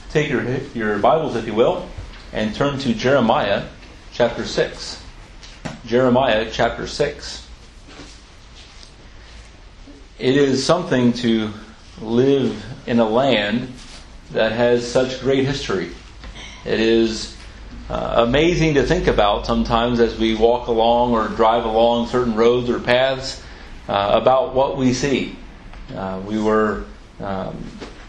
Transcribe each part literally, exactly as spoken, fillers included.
take your, your Bibles, if you will, and turn to Jeremiah chapter six. Jeremiah chapter six. It is something to live in a land that has such great history. It is uh, amazing to think about sometimes as we walk along or drive along certain roads or paths uh, about what we see. Uh, we were um,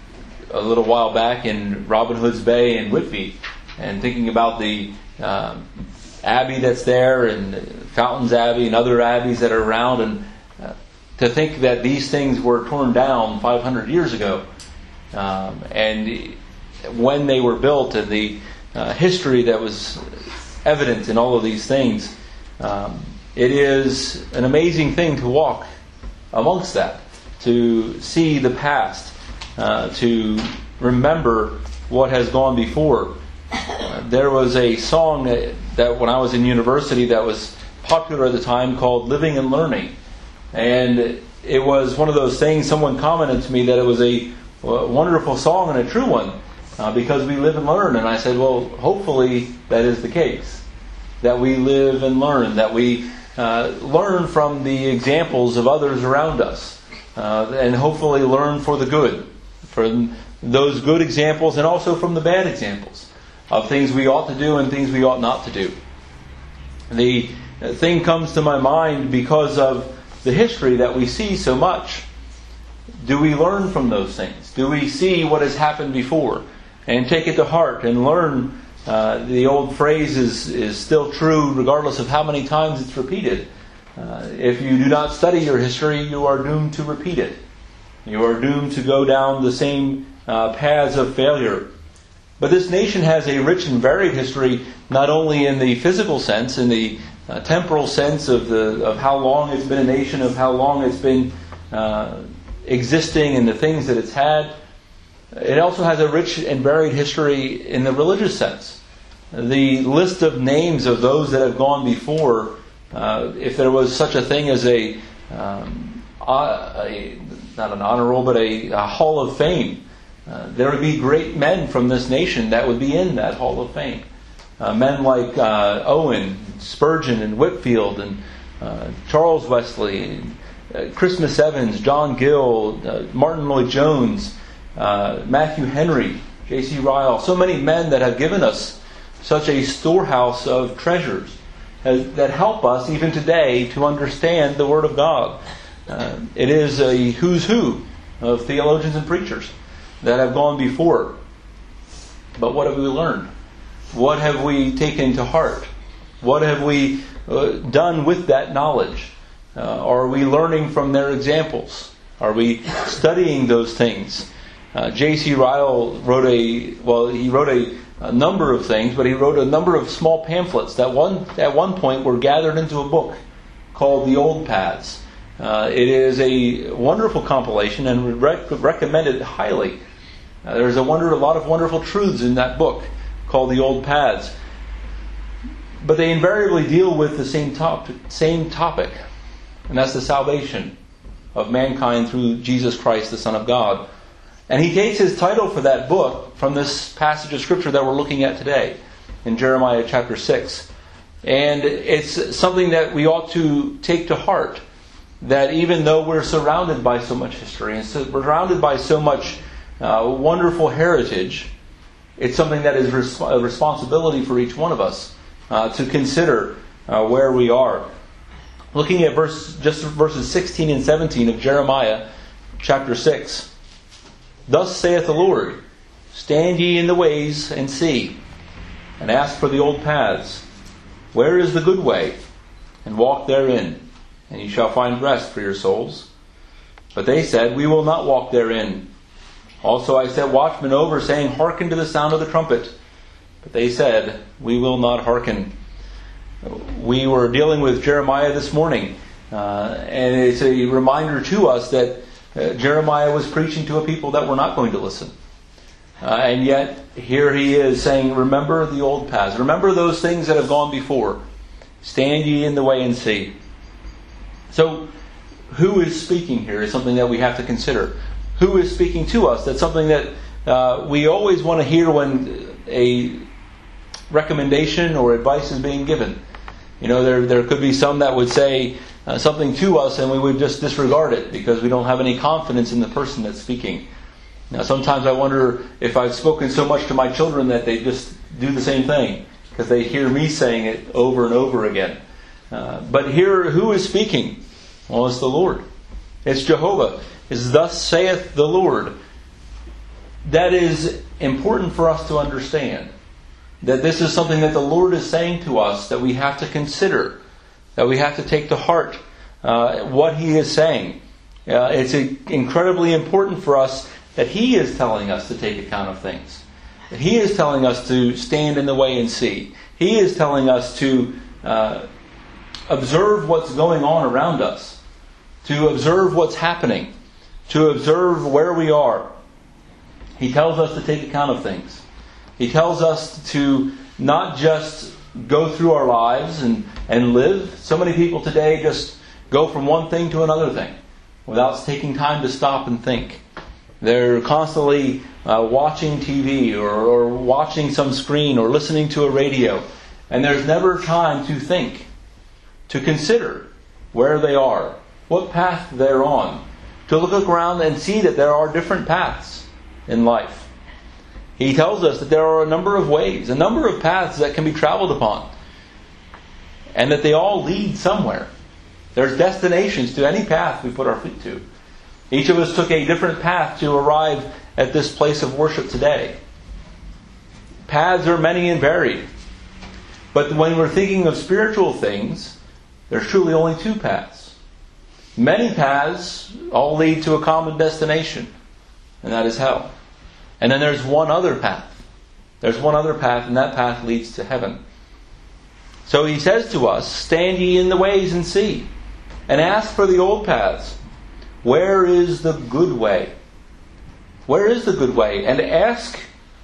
a little while back in Robin Hood's Bay in Whitby and thinking about the um, abbey that's there and Fountains Abbey and other abbeys that are around, and uh, to think that these things were torn down five hundred years ago, um, and when they were built, and the uh, history that was evident in all of these things. Um, it is an amazing thing to walk amongst that, to see the past, uh, to remember what has gone before. Uh, there was a song that, that when I was in university that was popular at the time called Living and Learning. And it was one of those things, someone commented to me that it was a, a wonderful song and a true one uh, because we live and learn. And I said, well, hopefully that is the case. That we live and learn. That we uh, learn from the examples of others around us. Uh, and hopefully learn for the good. From those good examples and also from the bad examples of things we ought to do and things we ought not to do. The thing comes to my mind because of the history that we see so much. Do we learn from those things? Do we see what has happened before and take it to heart and learn? Uh, the old phrase is, is still true regardless of how many times it's repeated. Uh, if you do not study your history, you are doomed to repeat it. You are doomed to go down the same uh, paths of failure. But this nation has a rich and varied history, not only in the physical sense, in the uh, temporal sense of the of how long it's been a nation, of how long it's been uh, existing and the things that it's had. It also has a rich and varied history in the religious sense. The list of names of those that have gone before, uh, if there was such a thing as a, um, a not an honor roll, but a, a hall of fame, Uh, there would be great men from this nation that would be in that Hall of Fame. Uh, men like uh, Owen, Spurgeon, and Whitefield, and uh, Charles Wesley, and, uh, Christmas Evans, John Gill, uh, Martin Lloyd-Jones, uh, Matthew Henry, J C Ryle. So many men that have given us such a storehouse of treasures uh, that help us even today to understand the Word of God. Uh, it is a who's who of theologians and preachers that have gone before. But what have we learned? What have we taken to heart? What have we uh, done with that knowledge? Uh, are we learning from their examples? Are we studying those things? Uh, J C Ryle wrote a, well, he wrote a, a number of things, but he wrote a number of small pamphlets that one at one point were gathered into a book called The Old Paths. Uh, it is a wonderful compilation and would rec- recommend it highly. Uh, there's a wonder, a lot of wonderful truths in that book called The Old Paths. But they invariably deal with the same top, same topic, and that's the salvation of mankind through Jesus Christ, the Son of God. And he takes his title for that book from this passage of Scripture that we're looking at today in Jeremiah chapter six. And it's something that we ought to take to heart, that even though we're surrounded by so much history and so, we're surrounded by so much uh, wonderful heritage, it's something that is res- a responsibility for each one of us uh, to consider uh, where we are. Looking at verse, just verses sixteen and seventeen of Jeremiah chapter six. Thus saith the Lord, stand ye in the ways and see, and ask for the old paths. Where is the good way? And walk therein, and ye shall find rest for your souls. But they said, we will not walk therein. Also I set watchmen over, saying, hearken to the sound of the trumpet. But they said, we will not hearken. We were dealing with Jeremiah this morning, uh, and it's a reminder to us that uh, Jeremiah was preaching to a people that were not going to listen. Uh, and yet, here he is saying, remember the old paths. Remember those things that have gone before. Stand ye in the way and see. So, who is speaking here is something that we have to consider. Who is speaking to us? That's something that uh, we always want to hear when a recommendation or advice is being given. You know, there there could be some that would say uh, something to us and we would just disregard it because we don't have any confidence in the person that's speaking. Now, sometimes I wonder if I've spoken so much to my children that they just do the same thing because they hear me saying it over and over again. Uh, but here, who is speaking? Well, it's the Lord. It's Jehovah. It's thus saith the Lord. That is important for us to understand. That this is something that the Lord is saying to us that we have to consider. That we have to take to heart uh, what He is saying. Uh, it's incredibly important for us that He is telling us to take account of things. That He is telling us to stand in the way and see. He is telling us to uh, observe what's going on around us. To observe what's happening. To observe where we are. He tells us to take account of things. He tells us to not just go through our lives and, and live. So many people today just go from one thing to another thing without taking time to stop and think. They're constantly uh, watching T V or, or watching some screen or listening to a radio. And there's never time to think, to consider where they are, what path they're on, to look around and see that there are different paths in life. He tells us that there are a number of ways, a number of paths that can be traveled upon, and that they all lead somewhere. There's destinations to any path we put our feet to. Each of us took a different path to arrive at this place of worship today. Paths are many and varied. But when we're thinking of spiritual things, there's truly only two paths. Many paths all lead to a common destination, and that is hell. And then there's one other path. There's one other path, and that path leads to heaven. So He says to us, stand ye in the ways and see, and ask for the old paths. Where is the good way? Where is the good way? And ask,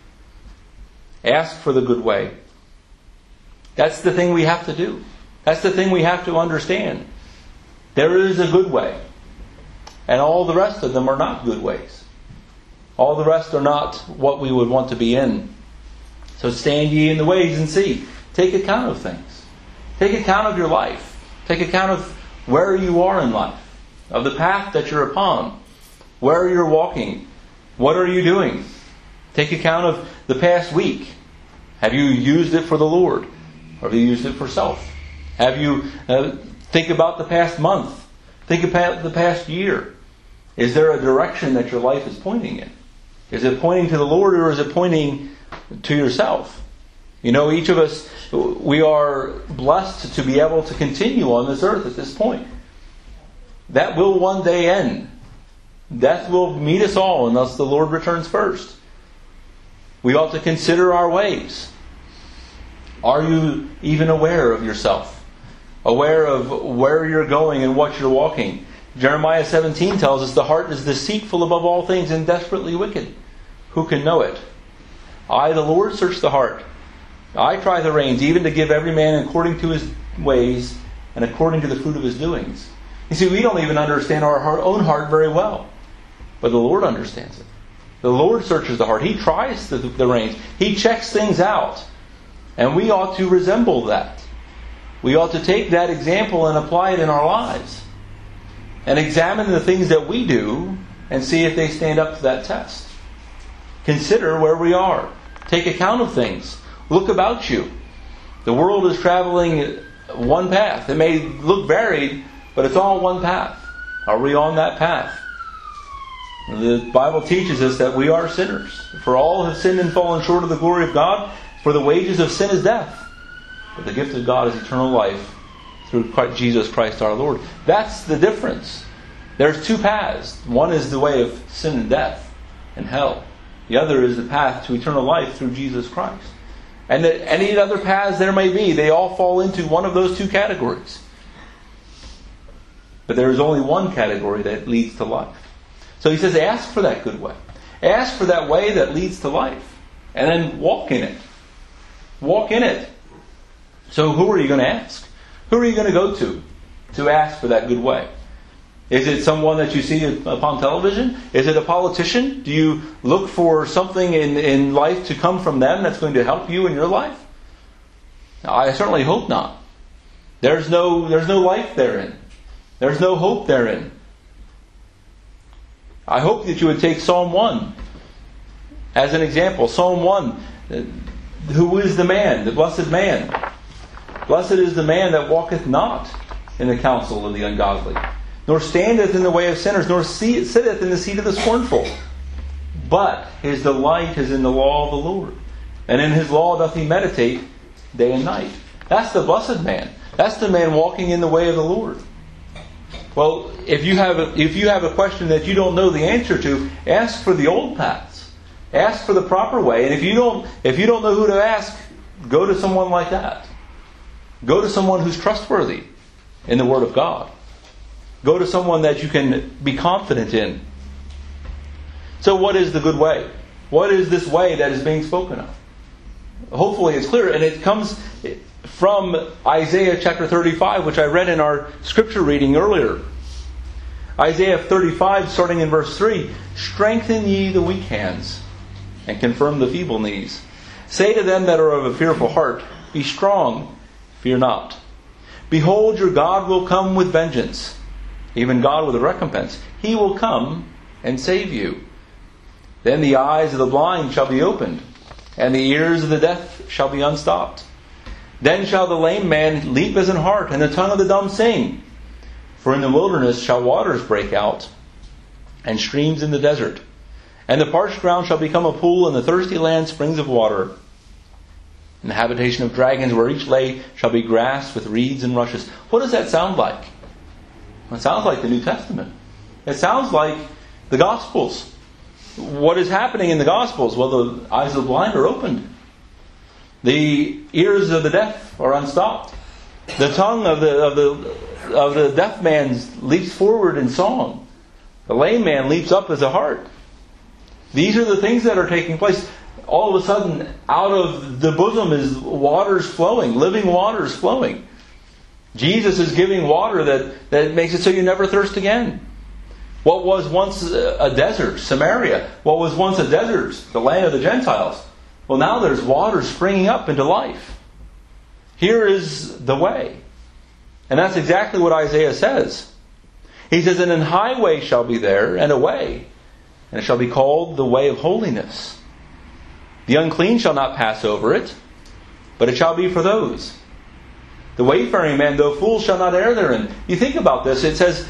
ask for the good way. That's the thing we have to do. That's the thing we have to understand. There is a good way. And all the rest of them are not good ways. All the rest are not what we would want to be in. So stand ye in the ways and see. Take account of things. Take account of your life. Take account of where you are in life. Of the path that you're upon. Where you're walking. What are you doing? Take account of the past week. Have you used it for the Lord? Or have you used it for self? Have you... Uh, Think about the past month. Think about the past year. Is there a direction that your life is pointing in? Is it pointing to the Lord or is it pointing to yourself? You know, each of us, we are blessed to be able to continue on this earth at this point. That will one day end. Death will meet us all unless the Lord returns first. We ought to consider our ways. Are you even aware of yourself? Aware of where you're going and what you're walking. Jeremiah seventeen tells us the heart is deceitful above all things and desperately wicked. Who can know it? I, the Lord, search the heart. I try the reins, even to give every man according to his ways and according to the fruit of his doings. You see, we don't even understand our heart, own heart very well. But the Lord understands it. The Lord searches the heart. He tries the, the reins. He checks things out. And we ought to resemble that. We ought to take that example and apply it in our lives. And examine the things that we do and see if they stand up to that test. Consider where we are. Take account of things. Look about you. The world is traveling one path. It may look varied, but it's all one path. Are we on that path? The Bible teaches us that we are sinners. For all have sinned and fallen short of the glory of God. For the wages of sin is death. But the gift of God is eternal life through Christ, Jesus Christ our Lord. That's the difference. There's two paths. One is the way of sin and death and hell. The other is the path to eternal life through Jesus Christ. And that any other paths there may be, they all fall into one of those two categories. But there is only one category that leads to life. So he says, ask for that good way. Ask for that way that leads to life. And then walk in it. Walk in it. So who are you going to ask? Who are you going to go to to ask for that good way? Is it someone that you see upon television? Is it a politician? Do you look for something in, in life to come from them that's going to help you in your life? I certainly hope not. There's no, there's no life therein. There's no hope therein. I hope that you would take Psalm one as an example. Psalm one, who is the man, the blessed man? Blessed is the man that walketh not in the counsel of the ungodly, nor standeth in the way of sinners, nor sitteth in the seat of the scornful. But his delight is in the law of the Lord, and in his law doth he meditate day and night. That's the blessed man. That's the man walking in the way of the Lord. Well, if you have a, if you have a question that you don't know the answer to, ask for the old paths. Ask for the proper way. And if you don't if you don't know who to ask, go to someone like that. Go to someone who's trustworthy in the Word of God. Go to someone that you can be confident in. So what is the good way? What is this way that is being spoken of? Hopefully it's clear. And it comes from Isaiah chapter thirty-five, which I read in our scripture reading earlier. Isaiah thirty-five, starting in verse three. Strengthen ye the weak hands, and confirm the feeble knees. Say to them that are of a fearful heart, be strong, fear not. Behold, your God will come with vengeance, even God with a recompense. He will come and save you. Then the eyes of the blind shall be opened, and the ears of the deaf shall be unstopped. Then shall the lame man leap as an hart, and the tongue of the dumb sing. For in the wilderness shall waters break out, and streams in the desert. And the parched ground shall become a pool, and the thirsty land springs of water. And the habitation of dragons, where each lay, shall be grass with reeds and rushes. What does that sound like? Well, it sounds like the New Testament. It sounds like the Gospels. What is happening in the Gospels? Well, the eyes of the blind are opened. The ears of the deaf are unstopped. The tongue of the of the of the deaf man leaps forward in song. The lame man leaps up as a hart. These are the things that are taking place. All of a sudden, out of the bosom is waters flowing, living waters flowing. Jesus is giving water that, that makes it so you never thirst again. What was once a desert, Samaria, what was once a desert, the land of the Gentiles, well, now there's water springing up into life. Here is the way. And that's exactly what Isaiah says. He says, and an highway shall be there, and a way, and it shall be called the way of holiness. The unclean shall not pass over it, but it shall be for those. The wayfaring man, though fool, shall not err therein. You think about this, it says,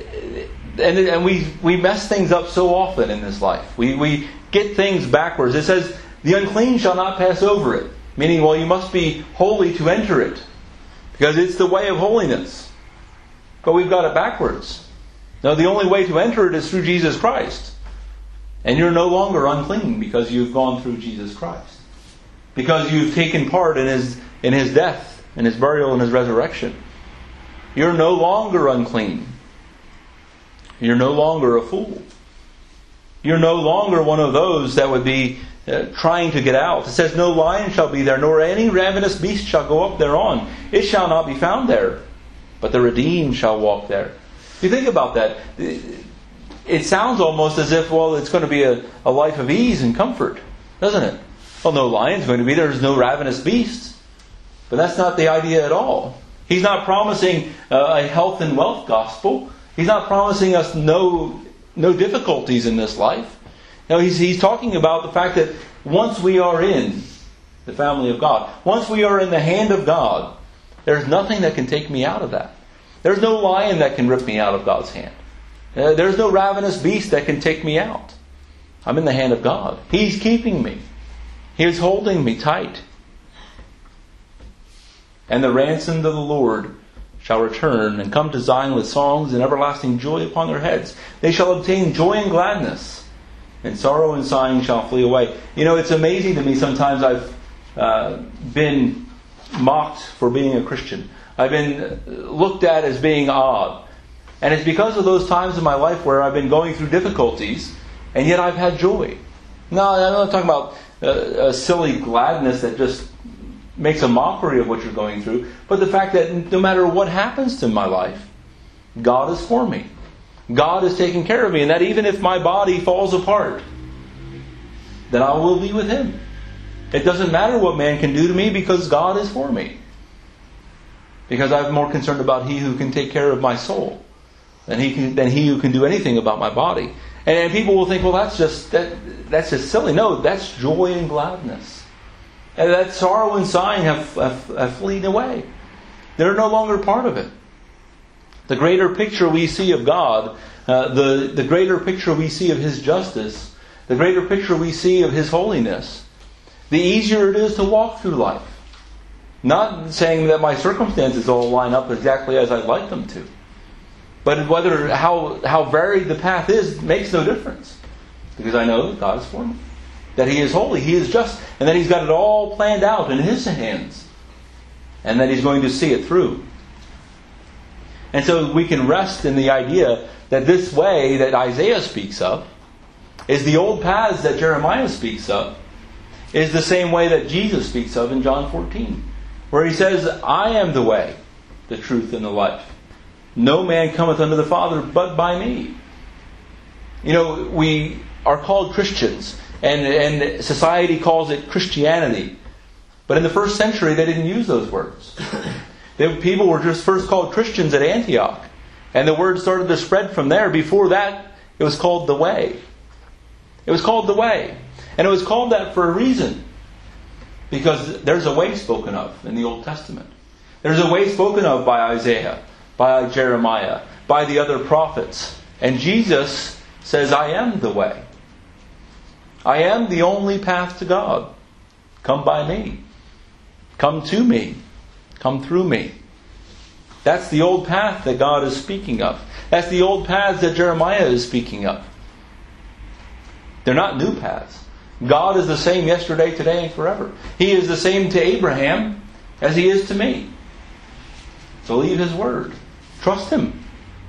and, and we, we mess things up so often in this life. We, we get things backwards. It says, the unclean shall not pass over it. Meaning, well, you must be holy to enter it. Because it's the way of holiness. But we've got it backwards. No, the only way to enter it is through Jesus Christ. And you're no longer unclean because you've gone through Jesus Christ. Because you've taken part in His, in His death, in His burial, and His resurrection. You're no longer unclean. You're no longer a fool. You're no longer one of those that would be uh, trying to get out. It says, no lion shall be there, nor any ravenous beast shall go up thereon. It shall not be found there, but the redeemed shall walk there. If you think about that, it sounds almost as if, well, it's going to be a, a life of ease and comfort, doesn't it? Well, no lion's going to be there. There's no ravenous beast. But that's not the idea at all. He's not promising uh, a health and wealth gospel. He's not promising us no no difficulties in this life. No, he's, he's talking about the fact that once we are in the family of God, once we are in the hand of God, there's nothing that can take me out of that. There's no lion that can rip me out of God's hand. Uh, there's no ravenous beast that can take me out. I'm in the hand of God. He's keeping me. He's holding me tight. And the ransomed of the Lord shall return and come to Zion with songs and everlasting joy upon their heads. They shall obtain joy and gladness, and sorrow and sighing shall flee away. You know, it's amazing to me sometimes I've uh, been mocked for being a Christian. I've been looked at as being odd. And it's because of those times in my life where I've been going through difficulties, and yet I've had joy. No, I'm not talking about uh, a silly gladness that just makes a mockery of what you're going through, but the fact that no matter what happens to my life, God is for me. God is taking care of me, and that even if my body falls apart, then I will be with Him. It doesn't matter what man can do to me because God is for me. Because I'm more concerned about He who can take care of my soul than He can, than He who can do anything about my body. And, and people will think, well, that's just that, that's just silly. No, that's joy and gladness. And that sorrow and sighing have, have, have fleed away. They're no longer part of it. The greater picture we see of God, uh, the, the greater picture we see of His justice, the greater picture we see of His holiness, the easier it is to walk through life. Not saying that my circumstances all line up exactly as I'd like them to. But whether how how varied the path is makes no difference. Because I know that God is for me. That He is holy, He is just, and that He's got it all planned out in His hands. And that He's going to see it through. And so we can rest in the idea that this way that Isaiah speaks of is the old paths that Jeremiah speaks of, is the same way that Jesus speaks of in John fourteen. Where He says, I am the way, the truth, and the life. No man cometh unto the Father but by me. You know, we are called Christians, and, and society calls it Christianity. But in the first century, they didn't use those words. They, people were just first called Christians at Antioch. And the word started to spread from there. Before that, it was called the way. It was called the way. And it was called that for a reason. Because there's a way spoken of in the Old Testament. There's a way spoken of by Isaiah, by Jeremiah, by the other prophets. And Jesus says, I am the way. I am the only path to God. Come by me. Come to me. Come through me. That's the old path that God is speaking of. That's the old paths that Jeremiah is speaking of. They're not new paths. God is the same yesterday, today, and forever. He is the same to Abraham as He is to me. Believe His word. Trust Him.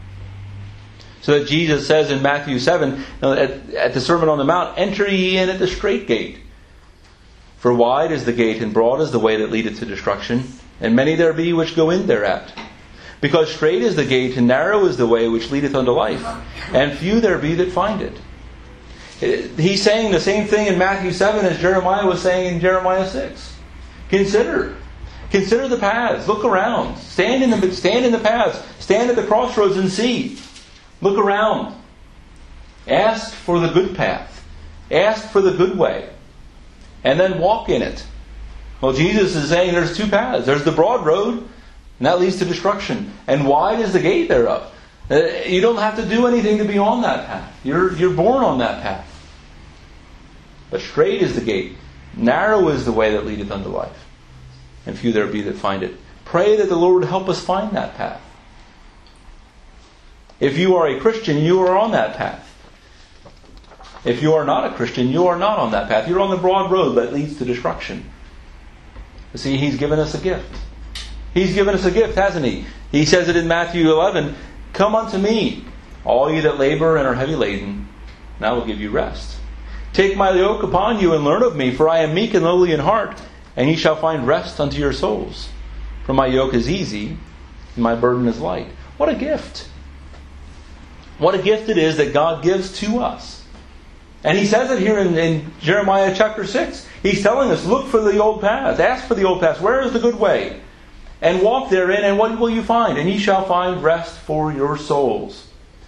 So that Jesus says in Matthew seven, at, at the Sermon on the Mount, enter ye in at the strait gate. For wide is the gate, and broad is the way that leadeth to destruction, and many there be which go in thereat. Because strait is the gate, and narrow is the way which leadeth unto life, and few there be that find it. He's saying the same thing in Matthew seven as Jeremiah was saying in Jeremiah six. Consider. Consider the paths. Look around. Stand in the, stand in the paths. Stand at the crossroads and see. Look around. Ask for the good path. Ask for the good way. And then walk in it. Well, Jesus is saying there's two paths. There's the broad road, and that leads to destruction. And wide is the gate thereof. You don't have to do anything to be on that path. You're, you're born on that path. But strait is the gate. Narrow is the way that leadeth unto life. And few there be that find it. Pray that the Lord help us find that path. If you are a Christian, you are on that path. If you are not a Christian, you are not on that path. You're on the broad road that leads to destruction. You see, He's given us a gift. He's given us a gift, hasn't He? He says it in Matthew eleven, come unto me, all ye that labor and are heavy laden, and I will give you rest. Take my yoke upon you and learn of me, for I am meek and lowly in heart, and ye shall find rest unto your souls. For my yoke is easy, and my burden is light. What a gift! What a gift it is that God gives to us. And He says it here in, in Jeremiah chapter six. He's telling us, look for the old paths. Ask for the old paths. Where is the good way? And walk therein, and what will you find? And ye shall find rest for your souls.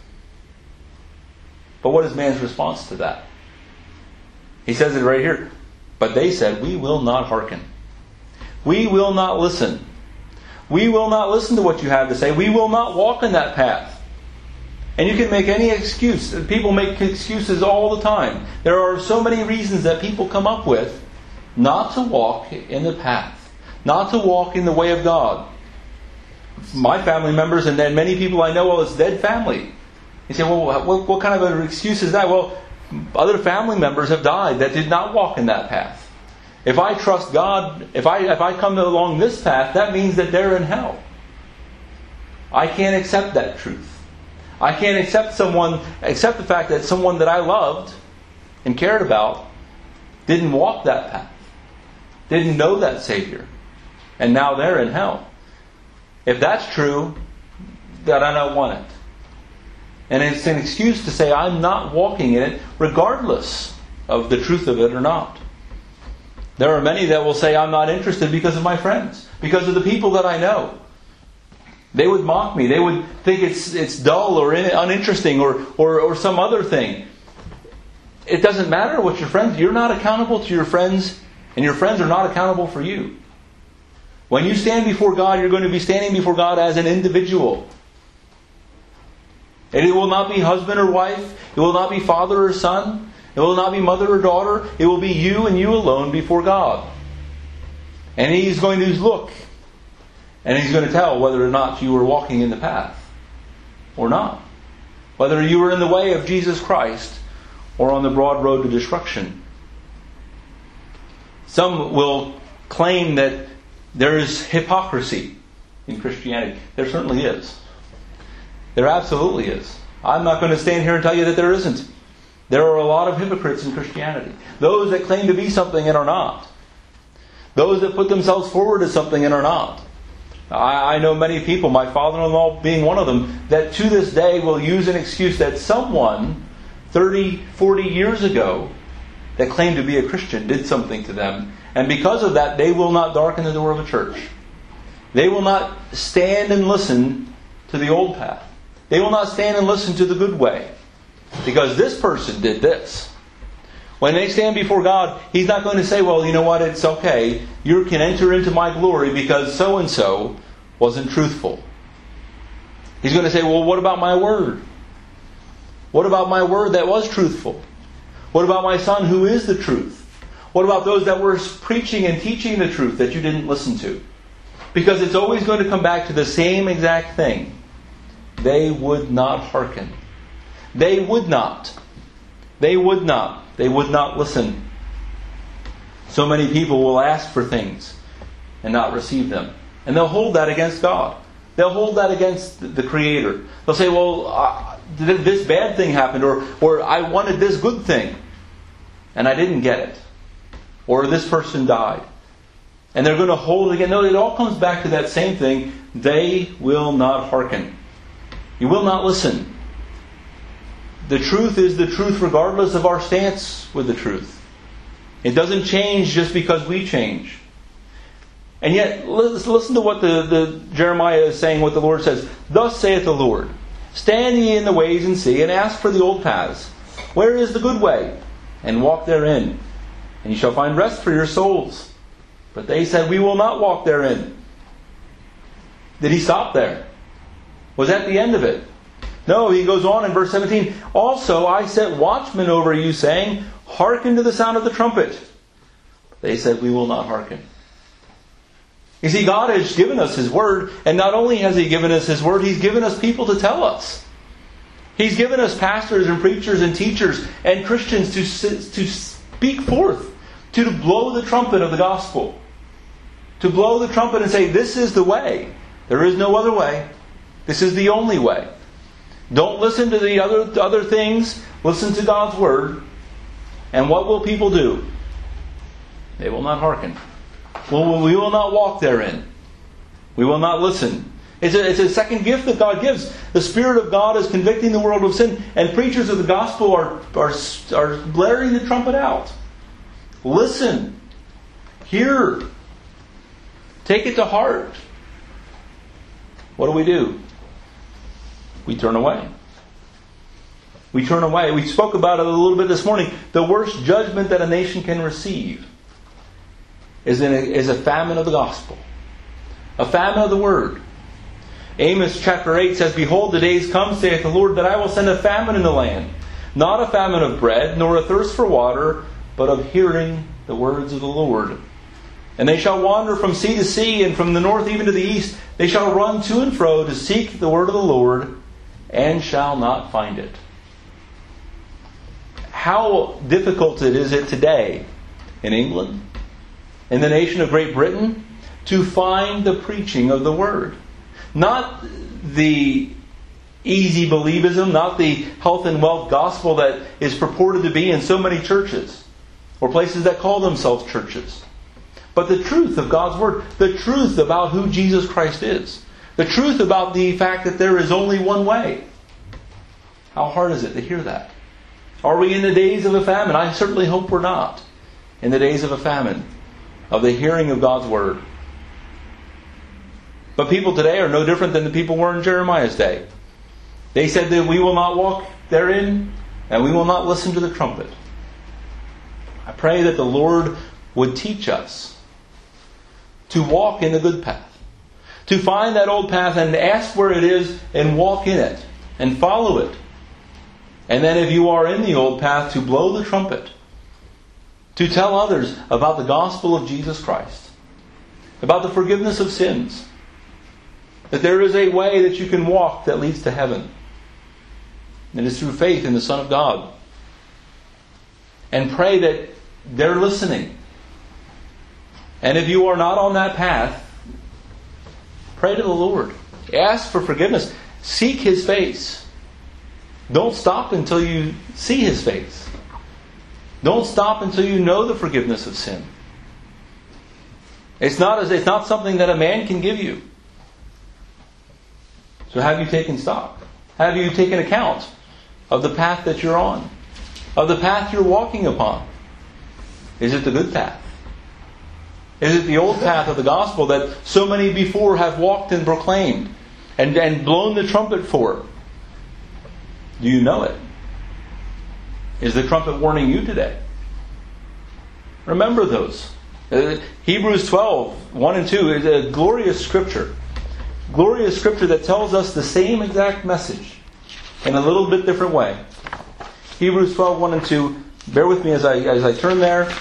But what is man's response to that? He says it right here. But they said, we will not hearken. We will not listen. We will not listen to what you have to say. We will not walk in that path. And you can make any excuse. People make excuses all the time. There are so many reasons that people come up with not to walk in the path. Not to walk in the way of God. My family members and then many people I know, well, it's dead family. You say, well, what, what kind of an excuse is that? Well, other family members have died that did not walk in that path. If I trust God, if I if I come along this path, that means that they're in hell. I can't accept that truth. I can't accept someone, accept the fact that someone that I loved and cared about didn't walk that path, didn't know that Savior, and now they're in hell. If that's true, then I don't want it. And it's an excuse to say, I'm not walking in it, regardless of the truth of it or not. There are many that will say, I'm not interested because of my friends, because of the people that I know. They would mock me. They would think it's it's dull or uninteresting or, or, or some other thing. It doesn't matter what your friends... You're not accountable to your friends, and your friends are not accountable for you. When you stand before God, you're going to be standing before God as an individual. And it will not be husband or wife. It will not be father or son. It will not be mother or daughter. It will be you and you alone before God. And He's going to look, and He's going to tell whether or not you were walking in the path or not. Whether you were in the way of Jesus Christ or on the broad road to destruction. Some will claim that there is hypocrisy in Christianity. There certainly is. There absolutely is. I'm not going to stand here and tell you that there isn't. There are a lot of hypocrites in Christianity. Those that claim to be something and are not. Those that put themselves forward as something and are not. I, I know many people, my father-in-law being one of them, that to this day will use an excuse that someone thirty, forty years ago that claimed to be a Christian did something to them. And because of that, they will not darken the door of a church. They will not stand and listen to the old path. They will not stand and listen to the good way. Because this person did this. When they stand before God, He's not going to say, well, you know what, it's okay. You can enter into my glory because so-and-so wasn't truthful. He's going to say, well, what about my word? What about my word that was truthful? What about my son who is the truth? What about those that were preaching and teaching the truth that you didn't listen to? Because it's always going to come back to the same exact thing. They would not hearken. They would not. They would not. They would not listen. So many people will ask for things and not receive them. And they'll hold that against God. They'll hold that against the Creator. They'll say, well, uh, this bad thing happened, or, or I wanted this good thing, and I didn't get it. Or this person died. And they're going to hold it again. No, it all comes back to that same thing. They will not hearken. You will not listen. The truth is the truth regardless of our stance with the truth. It doesn't change just because we change. And yet, let's listen to what the, the Jeremiah is saying, what the Lord says. Thus saith the Lord, stand ye in the ways and see, and ask for the old paths. Where is the good way? And walk therein. And ye shall find rest for your souls. But they said, we will not walk therein. Did He stop there? Was that the end of it? No, He goes on in verse seventeen. Also I set watchmen over you, saying, hearken to the sound of the trumpet. They said, we will not hearken. You see, God has given us His Word, and not only has He given us His Word, He's given us people to tell us. He's given us pastors and preachers and teachers and Christians to, to speak forth, to blow the trumpet of the gospel. To blow the trumpet and say, this is the way. There is no other way. This is the only way. Don't listen to the other, other things. Listen to God's Word. And what will people do? They will not hearken. Well, we will not walk therein. We will not listen. It's a, it's a second gift that God gives. The Spirit of God is convicting the world of sin, and preachers of the gospel are, are, are blaring the trumpet out. Listen. Hear. Take it to heart. What do we do? We turn away. We turn away. We spoke about it a little bit this morning. The worst judgment that a nation can receive is, in a, is a famine of the gospel. A famine of the Word. Amos chapter eight says, behold, the days come, saith the Lord, that I will send a famine in the land. Not a famine of bread, nor a thirst for water, but of hearing the words of the Lord. And they shall wander from sea to sea, and from the north even to the east. They shall run to and fro to seek the word of the Lord, and shall not find it. How difficult it is it today in England, in the nation of Great Britain, to find the preaching of the Word. Not the easy believism, not the health and wealth gospel that is purported to be in so many churches, or places that call themselves churches. But the truth of God's Word, the truth about who Jesus Christ is, the truth about the fact that there is only one way. How hard is it to hear that? Are we in the days of a famine? I certainly hope we're not. In the days of a famine, of the hearing of God's Word. But people today are no different than the people were in Jeremiah's day. They said that we will not walk therein, and we will not listen to the trumpet. I pray that the Lord would teach us to walk in the good path. To find that old path and ask where it is and walk in it and follow it. And then if you are in the old path, to blow the trumpet. To tell others about the gospel of Jesus Christ. About the forgiveness of sins. That there is a way that you can walk that leads to heaven. It is through faith in the Son of God. And pray that they're listening. And if you are not on that path, pray to the Lord. Ask for forgiveness. Seek His face. Don't stop until you see His face. Don't stop until you know the forgiveness of sin. It's not as it's not something that a man can give you. So have you taken stock? Have you taken account of the path that you're on? Of the path you're walking upon? Is it the good path? Is it the old path of the gospel that so many before have walked and proclaimed and, and blown the trumpet for? Do you know it? Is the trumpet warning you today? Remember those. Uh, Hebrews twelve, one and two is a glorious scripture. Glorious scripture that tells us the same exact message in a little bit different way. Hebrews twelve, one and two. Bear with me as I as I turn there.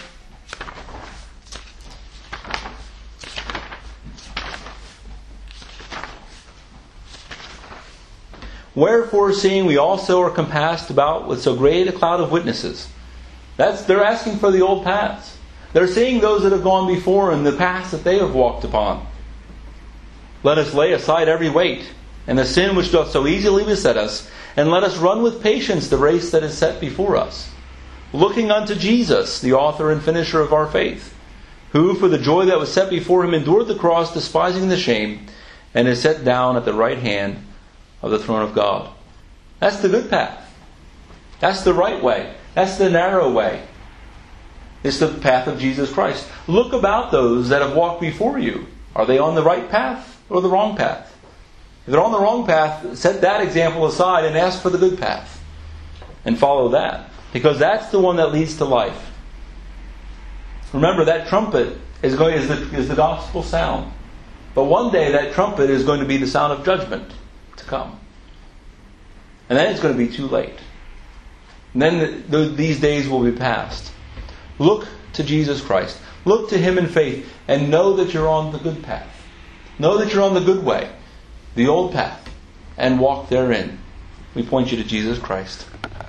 Wherefore, seeing we also are compassed about with so great a cloud of witnesses. That's they're asking for the old paths. They're seeing those that have gone before and the paths that they have walked upon. Let us lay aside every weight and the sin which doth so easily beset us, and let us run with patience the race that is set before us, looking unto Jesus, the author and finisher of our faith, who for the joy that was set before Him endured the cross, despising the shame, and is set down at the right hand of the throne of God. That's the good path. That's the right way. That's the narrow way. It's the path of Jesus Christ. Look about those that have walked before you. Are they on the right path or the wrong path? If they're on the wrong path, set that example aside and ask for the good path. And follow that. Because that's the one that leads to life. Remember, that trumpet is going is the, is the gospel sound. But one day that trumpet is going to be the sound of judgment to come. And then it's going to be too late. And then the, the, these days will be past. Look to Jesus Christ. Look to Him in faith and know that you're on the good path. Know that you're on the good way, the old path, and walk therein. We point you to Jesus Christ.